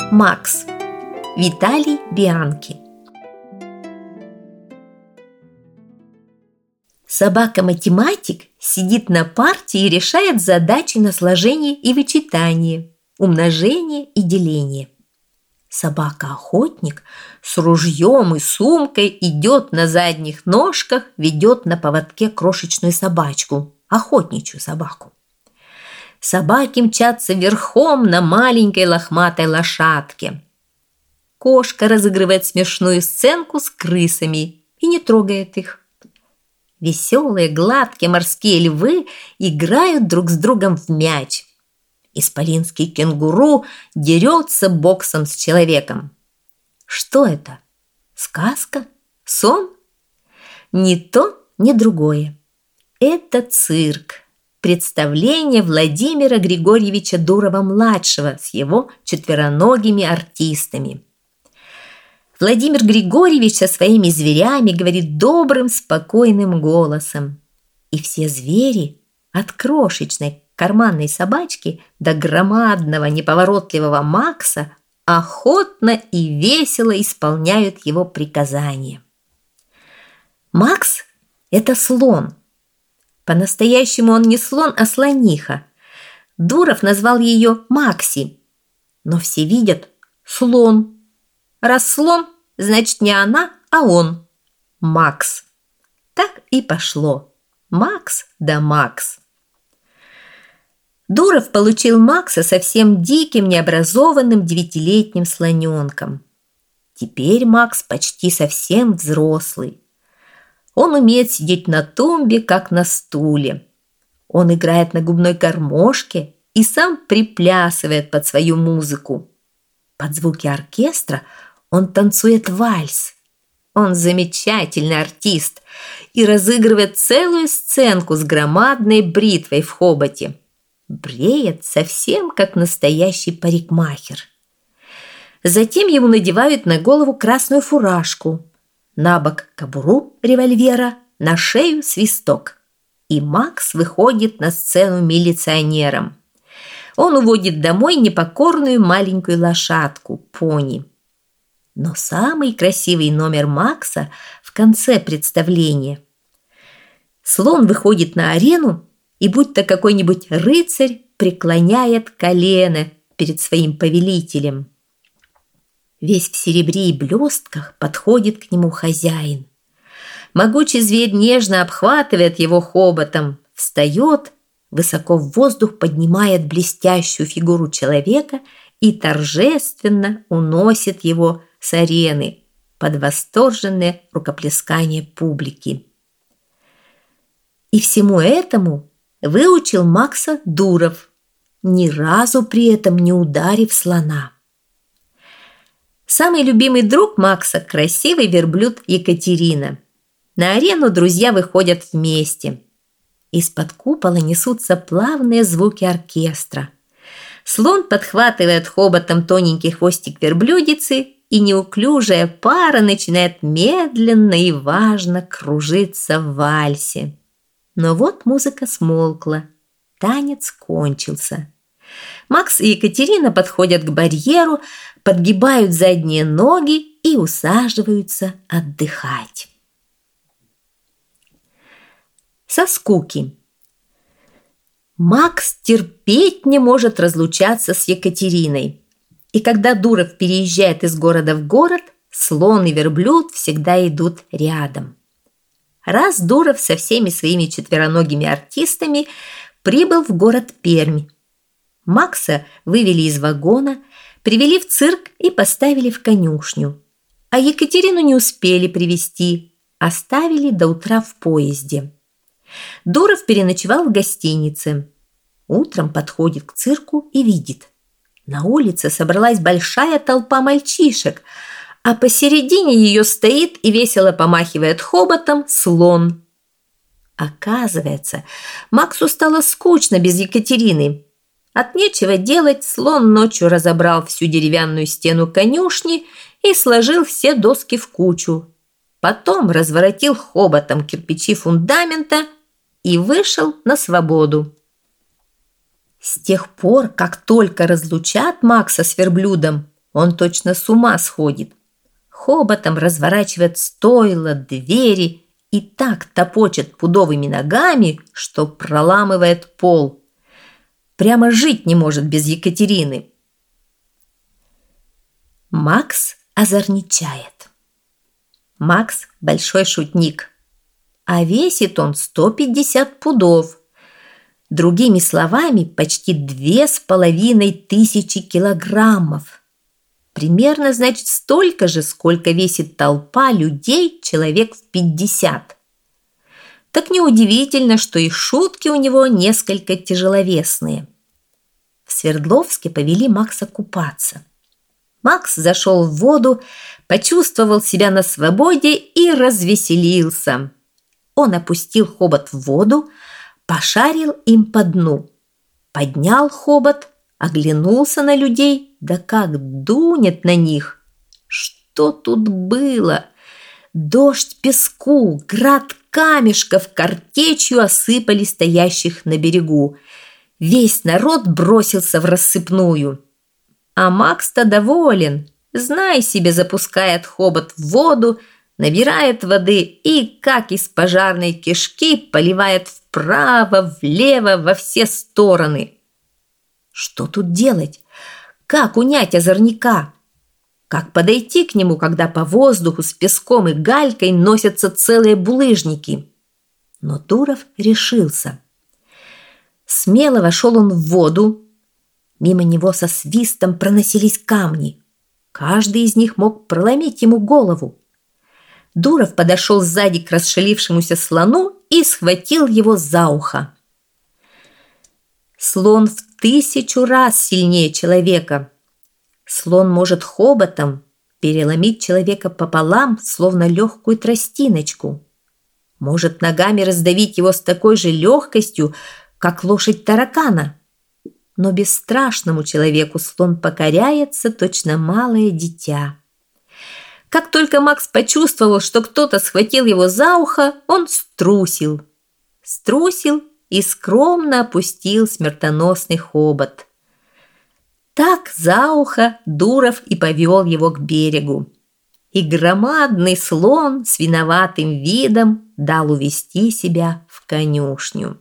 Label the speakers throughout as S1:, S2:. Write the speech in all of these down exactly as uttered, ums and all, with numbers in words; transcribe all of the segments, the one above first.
S1: Макс. Виталий Бианки. Собака-математик сидит на парте и решает задачи на сложение и вычитание, умножение и деление. Собака-охотник с ружьем и сумкой идет на задних ножках, ведет на поводке крошечную собачку, охотничью собаку. Собаки мчатся верхом на маленькой лохматой лошадке. Кошка разыгрывает смешную сценку с крысами и не трогает их. Веселые, гладкие морские львы играют друг с другом в мяч. Исполинский кенгуру дерется боксом с человеком. Что это? Сказка? Сон? Ни то, ни другое. Это цирк. Представление Владимира Григорьевича Дурова-младшего с его четвероногими артистами. Владимир Григорьевич со своими зверями говорит добрым, спокойным голосом. И все звери, от крошечной карманной собачки до громадного неповоротливого Макса, охотно и весело исполняют его приказания. Макс – это слон. По-настоящему он не слон, а слониха. Дуров назвал ее Макси. Но все видят – слон. Раз слон, значит не она, а он. Макс. Так и пошло. Макс да Макс. Дуров получил Макса совсем диким, необразованным девятилетним слоненком. Теперь Макс почти совсем взрослый. Он умеет сидеть на тумбе, как на стуле. Он играет на губной гармошке и сам приплясывает под свою музыку. Под звуки оркестра он танцует вальс. Он замечательный артист и разыгрывает целую сценку с громадной бритвой в хоботе. Бреет совсем как настоящий парикмахер. Затем ему надевают на голову красную фуражку, на бок кобуру револьвера, на шею свисток. И Макс выходит на сцену милиционером. Он уводит домой непокорную маленькую лошадку, пони. Но самый красивый номер Макса в конце представления. Слон выходит на арену и, будто какой-нибудь рыцарь, преклоняет колено перед своим повелителем. Весь в серебре и блестках подходит к нему хозяин. Могучий зверь нежно обхватывает его хоботом, встает, высоко в воздух поднимает блестящую фигуру человека и торжественно уносит его с арены под восторженное рукоплескание публики. И всему этому выучил Макса Дуров, ни разу при этом не ударив слона. Самый любимый друг Макса – красивый верблюд Екатерина. На арену друзья выходят вместе. Из-под купола несутся плавные звуки оркестра. Слон подхватывает хоботом тоненький хвостик верблюдицы, и неуклюжая пара начинает медленно и важно кружиться в вальсе. Но вот музыка смолкла, танец кончился. Макс и Екатерина подходят к барьеру, подгибают задние ноги и усаживаются отдыхать. Со скуки. Макс терпеть не может разлучаться с Екатериной. И когда Дуров переезжает из города в город, слон и верблюд всегда идут рядом. Раз Дуров со всеми своими четвероногими артистами прибыл в город Пермь. Макса вывели из вагона, привели в цирк и поставили в конюшню. А Екатерину не успели привезти, оставили до утра в поезде. Дуров переночевал в гостинице. Утром подходит к цирку и видит. На улице собралась большая толпа мальчишек, а посередине ее стоит и весело помахивает хоботом слон. Оказывается, Максу стало скучно без Екатерины. От нечего делать слон ночью разобрал всю деревянную стену конюшни и сложил все доски в кучу. Потом разворотил хоботом кирпичи фундамента и вышел на свободу. С тех пор, как только разлучат Макса с верблюдом, Он точно с ума сходит. Хоботом разворачивает стойла, двери и так топочет пудовыми ногами, что проламывает пол. Прямо жить не может без Екатерины. Макс озорничает. Макс – большой шутник, а весит он сто пятьдесят пудов. Другими словами, почти две с половиной тысячи килограммов. Примерно, значит, столько же, сколько весит толпа людей, человек в пятьдесят. Так неудивительно, что и шутки у него несколько тяжеловесные. В Свердловске повели Макса купаться. Макс зашел в воду, почувствовал себя на свободе и развеселился. Он опустил хобот в воду, пошарил им по дну, поднял хобот, оглянулся на людей, да как дунет на них. Что тут было? Дождь песку, град камешков картечью осыпали стоящих на берегу. Весь народ бросился в рассыпную. А Макс-то доволен. Знай себе, запускает хобот в воду, набирает воды и, как из пожарной кишки, поливает вправо, влево, во все стороны. Что тут делать? Как унять озорника? Как подойти к нему, когда по воздуху с песком и галькой носятся целые булыжники? Но Дуров решился. Смело вошел он в воду. Мимо него со свистом проносились камни. Каждый из них мог проломить ему голову. Дуров подошел сзади к расшалившемуся слону и схватил его за ухо. Слон в тысячу раз сильнее человека. Слон может хоботом переломить человека пополам, словно легкую тростиночку. Может ногами раздавить его с такой же легкостью, как лошадь таракана. Но бесстрашному человеку слон покоряется, точно малое дитя. Как только Макс почувствовал, что кто-то схватил его за ухо, он струсил. Струсил и скромно опустил смертоносный хобот. Так за ухо Дуров и повел его к берегу. И громадный слон с виноватым видом дал увести себя в конюшню.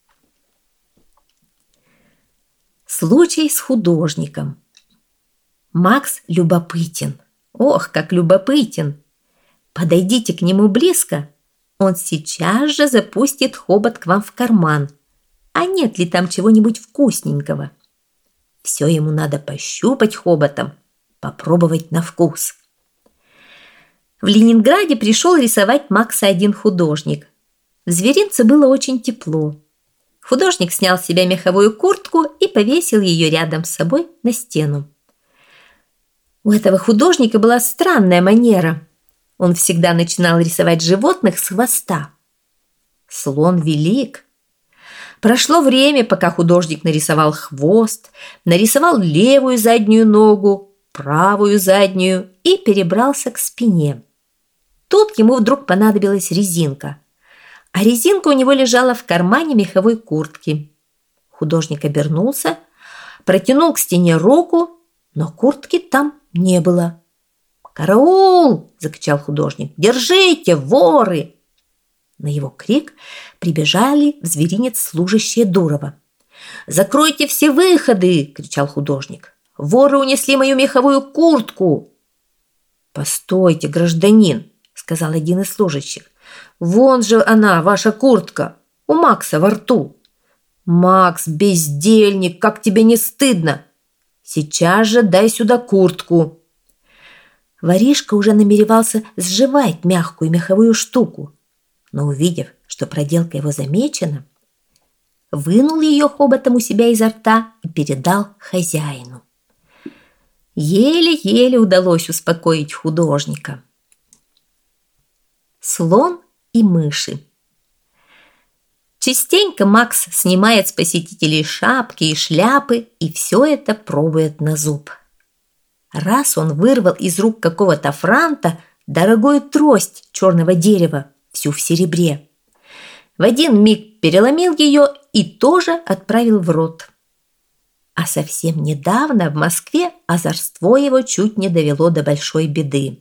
S1: Случай с художником. Макс любопытен. Ох, как любопытен! Подойдите к нему близко, он сейчас же запустит хобот к вам в карман. А нет ли там чего-нибудь вкусненького? Все ему надо пощупать хоботом, попробовать на вкус. В Ленинграде пришел рисовать Макса один художник. В зверинце было очень тепло. Художник снял с себя меховую куртку и повесил ее рядом с собой на стену. У этого художника была странная манера. Он всегда начинал рисовать животных с хвоста. Слон велик. Прошло время, пока художник нарисовал хвост, нарисовал левую заднюю ногу, правую заднюю и перебрался к спине. Тут ему вдруг понадобилась резинка. А резинка у него лежала в кармане меховой куртки. Художник обернулся, протянул к стене руку, но куртки там не было. «Караул!» – закричал художник. «Держите, воры!» На его крик прибежали в зверинец служащие Дурова. «Закройте все выходы!» – кричал художник. «Воры унесли мою меховую куртку!» «Постойте, гражданин!» – сказал один из служащих. «Вон же она, ваша куртка, у Макса во рту!» «Макс, бездельник, как тебе не стыдно! Сейчас же дай сюда куртку!» Воришка уже намеревался сживать мягкую меховую штуку, но, увидев, что проделка его замечена, вынул ее хоботом у себя изо рта и передал хозяину. Еле-еле удалось успокоить художника. Слон и мыши. Частенько Макс снимает с посетителей шапки и шляпы и все это пробует на зуб. Раз он вырвал из рук какого-то франта дорогую трость черного дерева, всю в серебре. В один миг переломил ее и тоже отправил в рот. А совсем недавно в Москве озорство его чуть не довело до большой беды.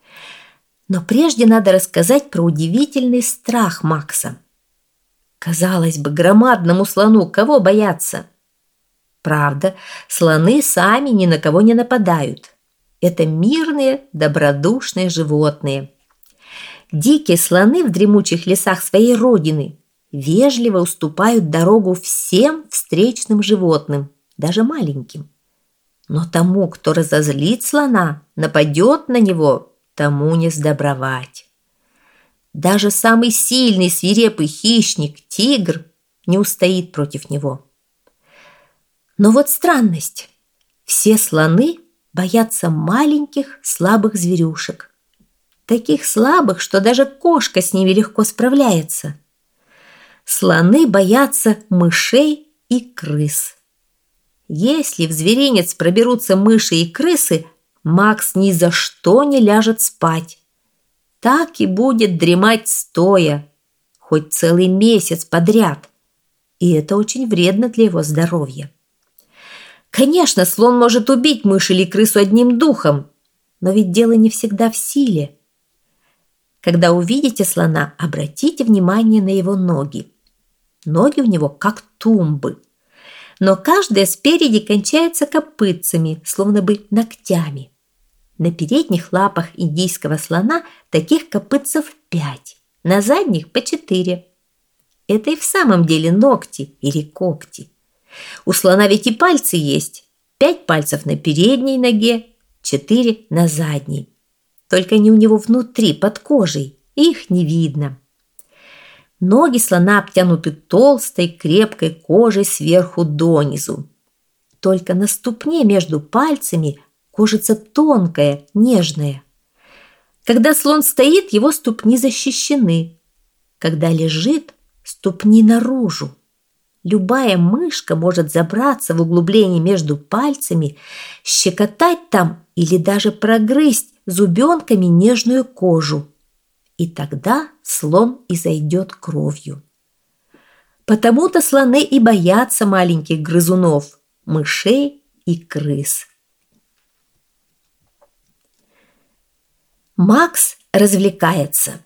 S1: Но прежде надо рассказать про удивительный страх Макса. Казалось бы, громадному слону кого бояться? Правда, слоны сами ни на кого не нападают. Это мирные, добродушные животные. Дикие слоны в дремучих лесах своей родины вежливо уступают дорогу всем встречным животным, даже маленьким. Но тому, кто разозлит слона, нападет на него, тому не сдобровать. Даже самый сильный свирепый хищник, тигр, не устоит против него. Но вот странность. Все слоны боятся маленьких слабых зверюшек. Таких слабых, что даже кошка с ними легко справляется. Слоны боятся мышей и крыс. Если в зверинец проберутся мыши и крысы, Макс ни за что не ляжет спать. Так и будет дремать стоя, хоть целый месяц подряд. И это очень вредно для его здоровья. Конечно, слон может убить мышь или крысу одним духом, но ведь дело не всегда в силе. Когда увидите слона, обратите внимание на его ноги. Ноги у него как тумбы, но каждая спереди кончается копытцами, словно бы ногтями. На передних лапах индийского слона таких копытцев пять, на задних по четыре. Это и в самом деле ногти или когти. У слона ведь и пальцы есть. Пять пальцев на передней ноге, четыре на задней. Только они у него внутри, под кожей, их не видно. Ноги слона обтянуты толстой, крепкой кожей сверху донизу. Только на ступне между пальцами кожица тонкая, нежная. Когда слон стоит, его ступни защищены. Когда лежит, ступни наружу. Любая мышка может забраться в углубление между пальцами, щекотать там или даже прогрызть зубенками нежную кожу. И тогда слон изойдет кровью. Потому-то слоны и боятся маленьких грызунов, мышей и крыс. Макс развлекается.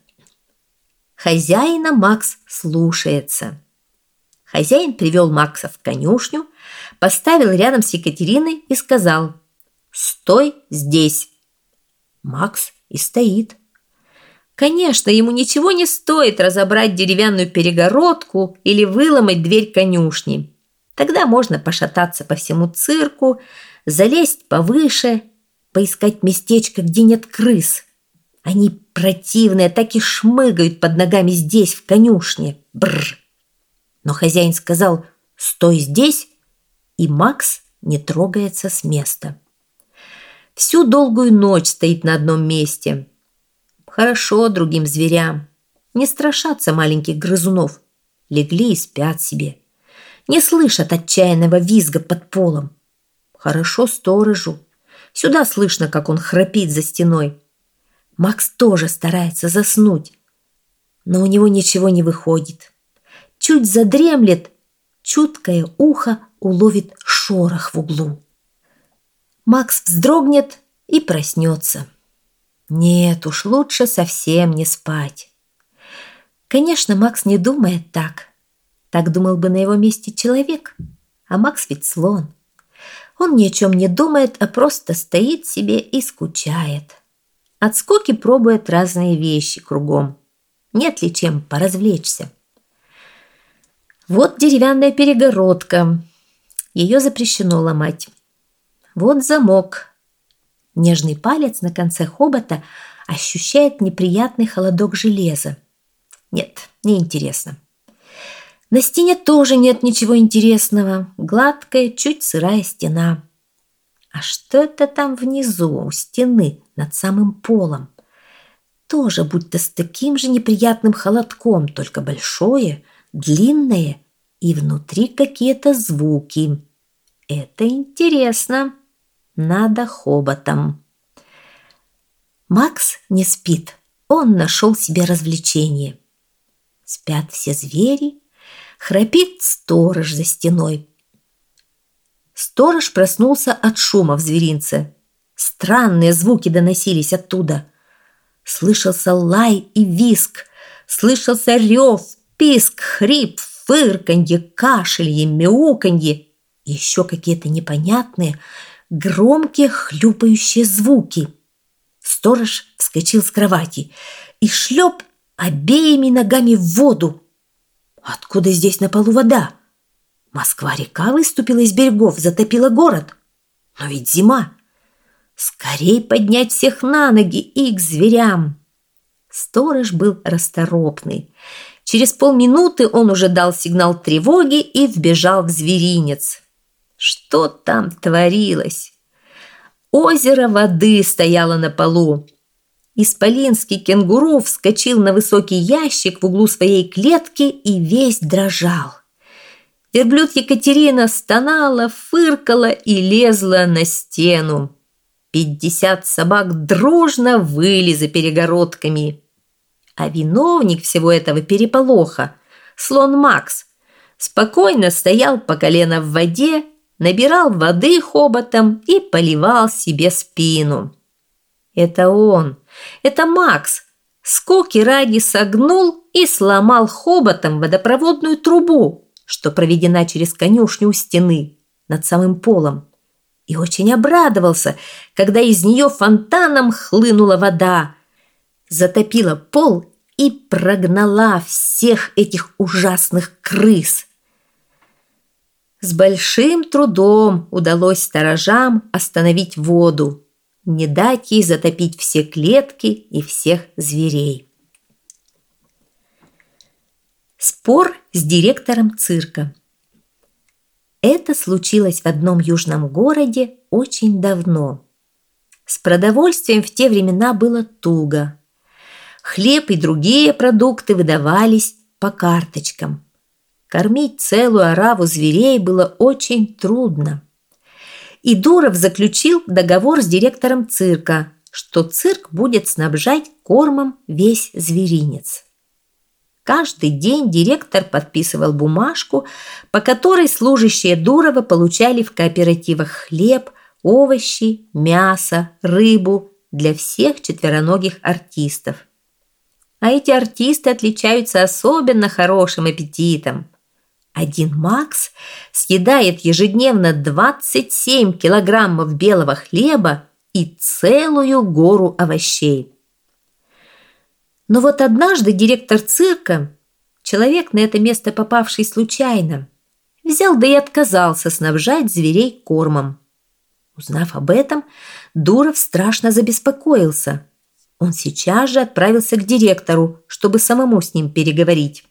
S1: Хозяина Макс слушается. Хозяин привел Макса в конюшню, поставил рядом с Екатериной и сказал: «Стой здесь». Макс и стоит. Конечно, ему ничего не стоит разобрать деревянную перегородку или выломать дверь конюшни. Тогда можно пошататься по всему цирку, залезть повыше, поискать местечко, где нет крыс. Они противные, так и шмыгают под ногами здесь, в конюшне. Бррр. Но хозяин сказал: «Стой здесь», и Макс не трогается с места. Всю долгую ночь стоит на одном месте. Хорошо другим зверям. Не страшатся маленьких грызунов. Легли и спят себе. Не слышат отчаянного визга под полом. Хорошо сторожу. Сюда слышно, как он храпит за стеной. Макс тоже старается заснуть, но у него ничего не выходит. Чуть задремлет, чуткое ухо уловит шорох в углу. Макс вздрогнет и проснется. Нет уж, лучше совсем не спать. Конечно, Макс не думает так. Так думал бы на его месте человек. А Макс ведь слон. Он ни о чем не думает, а просто стоит себе и скучает. От скуки пробует разные вещи кругом. Нет ли чем поразвлечься? Вот деревянная перегородка. Ее запрещено ломать. Вот замок. Нежный палец на конце хобота ощущает неприятный холодок железа. Нет, неинтересно. На стене тоже нет ничего интересного. Гладкая, чуть сырая стена. А что это там внизу, у стены, над самым полом? Тоже будто с таким же неприятным холодком, только большое, длинное, и внутри какие-то звуки. Это интересно. Надо хоботом. Макс не спит. Он нашел себе развлечение. Спят все звери, храпит сторож за стеной. Сторож проснулся от шума в зверинце. Странные звуки доносились оттуда. Слышался лай и визг, слышался рев, писк, хрип, фырканье, кашелье, мяуканье и еще какие-то непонятные, громкие хлюпающие звуки. Сторож вскочил с кровати и шлеп обеими ногами в воду. Откуда здесь на полу вода? Москва-река выступила из берегов, затопила город. Но ведь зима. Скорей поднять всех на ноги и к зверям. Сторож был расторопный. Через полминуты он уже дал сигнал тревоги и вбежал в зверинец. Что там творилось? Озеро воды стояло на полу. Исполинский кенгуру вскочил на высокий ящик в углу своей клетки и весь дрожал. Верблюд Екатерина стонала, фыркала и лезла на стену. Пятьдесят собак дружно выли за перегородками. А виновник всего этого переполоха, слон Макс, спокойно стоял по колено в воде, набирал воды хоботом и поливал себе спину. Это он, это Макс, скоки ради согнул и сломал хоботом водопроводную трубу, что проведена через конюшню у стены над самым полом, и очень обрадовался, когда из нее фонтаном хлынула вода, затопила пол и прогнала всех этих ужасных крыс. С большим трудом удалось сторожам остановить воду, не дать ей затопить все клетки и всех зверей. Спор с директором цирка. Это случилось в одном южном городе очень давно. С продовольствием в те времена было туго. Хлеб и другие продукты выдавались по карточкам. Кормить целую ораву зверей было очень трудно. И Дуров заключил договор с директором цирка, что цирк будет снабжать кормом весь зверинец. Каждый день директор подписывал бумажку, по которой служащие Дурова получали в кооперативах хлеб, овощи, мясо, рыбу для всех четвероногих артистов. А эти артисты отличаются особенно хорошим аппетитом. Один Макс съедает ежедневно двадцать семь килограммов белого хлеба и целую гору овощей. Но вот однажды директор цирка, человек на это место попавший случайно, взял да и отказался снабжать зверей кормом. Узнав об этом, Дуров страшно забеспокоился. Он сейчас же отправился к директору, чтобы самому с ним переговорить.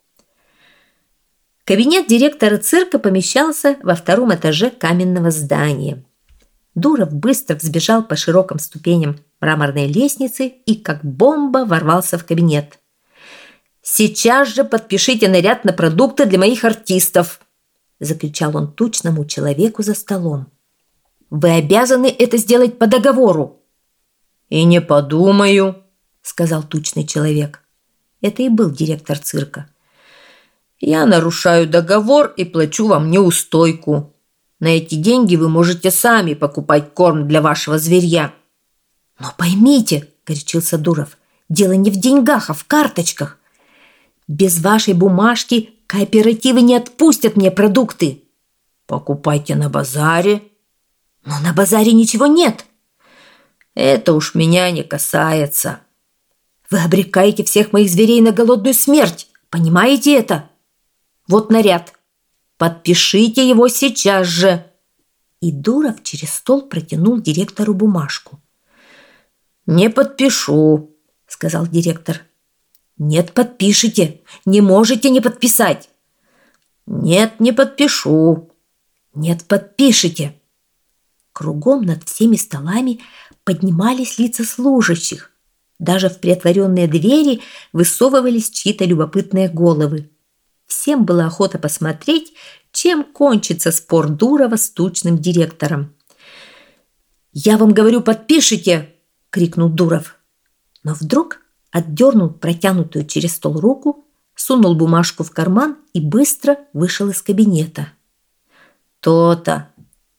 S1: Кабинет директора цирка помещался во втором этаже каменного здания. Дуров быстро взбежал по широким ступеням мраморной лестницы и как бомба ворвался в кабинет. «Сейчас же подпишите наряд на продукты для моих артистов!» – закричал он тучному человеку за столом. «Вы обязаны это сделать по договору!» «И не подумаю!» – сказал тучный человек. Это и был директор цирка. «Я нарушаю договор и плачу вам неустойку. На эти деньги вы можете сами покупать корм для вашего зверья». «Но поймите», – горячился Дуров, – «дело не в деньгах, а в карточках. Без вашей бумажки кооперативы не отпустят мне продукты». «Покупайте на базаре». «Но на базаре ничего нет». «Это уж меня не касается». «Вы обрекаете всех моих зверей на голодную смерть. Понимаете это? Вот наряд. Подпишите его сейчас же». И Дуров через стол протянул директору бумажку. «Не подпишу», – сказал директор. «Нет, подпишите. Не можете не подписать». «Нет, не подпишу». «Нет, подпишите». Кругом над всеми столами поднимались лица служащих. Даже в приотворенные двери высовывались чьи-то любопытные головы. Всем была охота посмотреть, чем кончится спор Дурова с тучным директором. «Я вам говорю, подпишите!» – крикнул Дуров. Но вдруг отдернул протянутую через стол руку, сунул бумажку в карман и быстро вышел из кабинета. «То-то!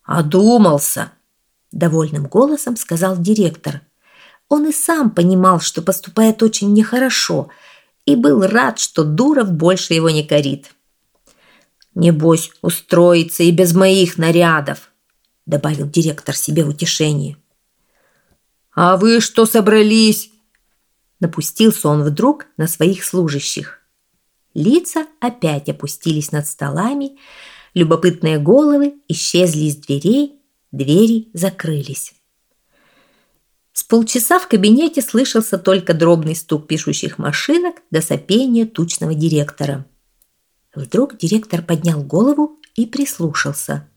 S1: «Одумался», – довольным голосом сказал директор. Он и сам понимал, что поступает очень нехорошо, и был рад, что Дуров больше его не корит. «Небось, устроится и без моих нарядов», – добавил директор себе в утешение. «А вы что собрались?» Напустился он вдруг на своих служащих. Лица опять опустились над столами, любопытные головы исчезли из дверей, двери закрылись. С полчаса в кабинете слышался только дробный стук пишущих машинок до сопения тучного директора. Вдруг директор поднял голову и прислушался.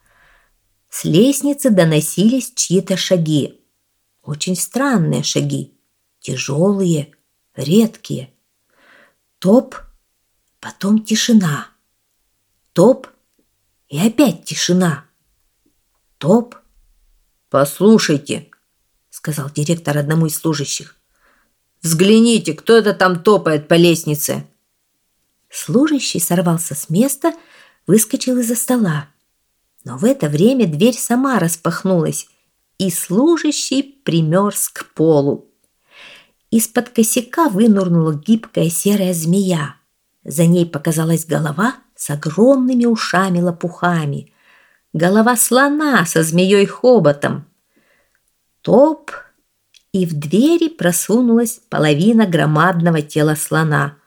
S1: С лестницы доносились чьи-то шаги. Очень странные шаги, тяжелые, редкие. Топ, потом тишина. Топ и опять тишина. Топ. «Послушайте», — сказал директор одному из служащих. «Взгляните, кто это там топает по лестнице». Служащий сорвался с места, выскочил из-за стола. Но в это время дверь сама распахнулась, и служащий примерз к полу. Из-под косяка вынырнула гибкая серая змея. За ней показалась голова с огромными ушами-лопухами. Голова слона со змеей-хоботом. Топ, и в двери просунулась половина громадного тела слона.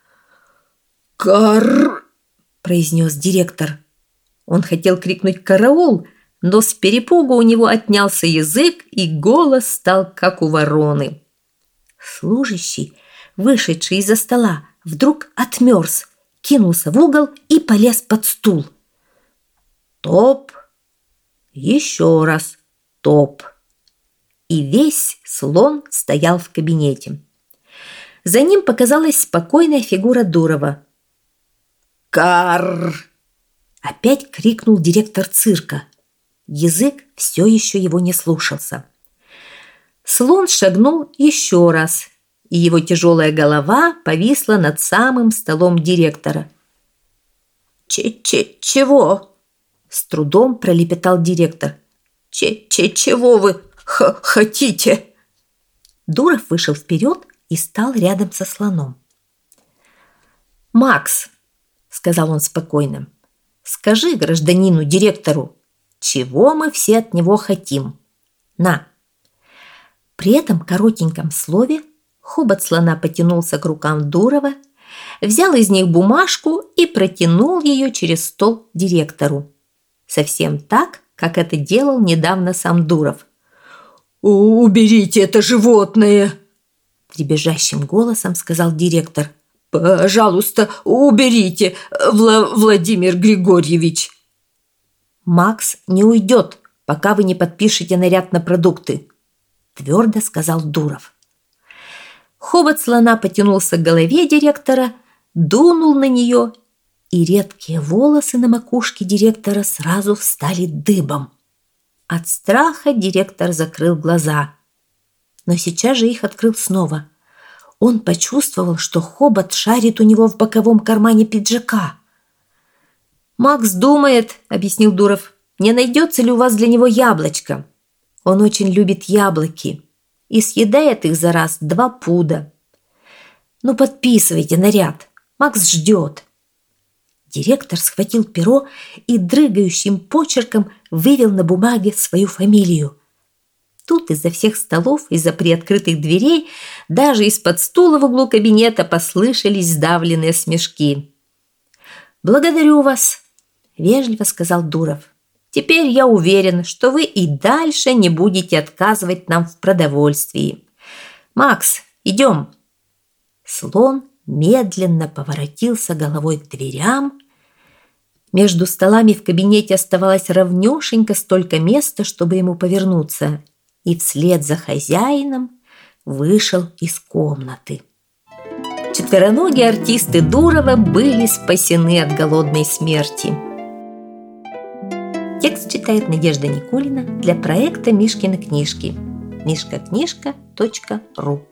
S1: «Карр!» – произнес директор. Он хотел крикнуть «караул!», но с перепугу у него отнялся язык, и голос стал, как у вороны. Служащий, вышедший из-за стола, вдруг отмерз, кинулся в угол и полез под стул. Топ, еще раз топ. И весь слон стоял в кабинете. За ним показалась спокойная фигура Дурова. «Карр!» – опять крикнул директор цирка. Язык все еще его не слушался. Слон шагнул еще раз, и его тяжелая голова повисла над самым столом директора. «Че-че-чего?» – с трудом пролепетал директор. «Че-че-чего вы х- хотите?» Дуров вышел вперед и стал рядом со слоном. «Макс», – сказал он спокойно, – «скажи гражданину директору, чего мы все от него хотим. На!» При этом коротеньком слове хобот слона потянулся к рукам Дурова, взял из них бумажку и протянул ее через стол директору. Совсем так, как это делал недавно сам Дуров. «Уберите это животное!» Дребезжащим голосом сказал директор. «Пожалуйста, уберите, Вла- Владимир Григорьевич!» «Макс не уйдет, пока вы не подпишете наряд на продукты», – твердо сказал Дуров. Хобот слона потянулся к голове директора, дунул на нее, и редкие волосы на макушке директора сразу встали дыбом. От страха директор закрыл глаза, но сейчас же их открыл снова. Он почувствовал, что хобот шарит у него в боковом кармане пиджака. «Макс думает, — объяснил Дуров, — не найдется ли у вас для него яблочко. Он очень любит яблоки и съедает их за раз два пуда. Ну, подписывайте наряд, Макс ждет». Директор схватил перо и дрыгающим почерком вывел на бумаге свою фамилию. Тут из-за всех столов, из-за приоткрытых дверей, даже из-под стула в углу кабинета послышались сдавленные смешки. «Благодарю вас», – вежливо сказал Дуров. «Теперь я уверен, что вы и дальше не будете отказывать нам в продовольствии. Макс, идем». Слон медленно поворотился головой к дверям. Между столами в кабинете оставалось равнёшенько столько места, чтобы ему повернуться, и вслед за хозяином вышел из комнаты. Четвероногие артисты Дурова были спасены от голодной смерти. Текст читает Надежда Никулина для проекта «Мишкины книжки». мишка книжка точка ру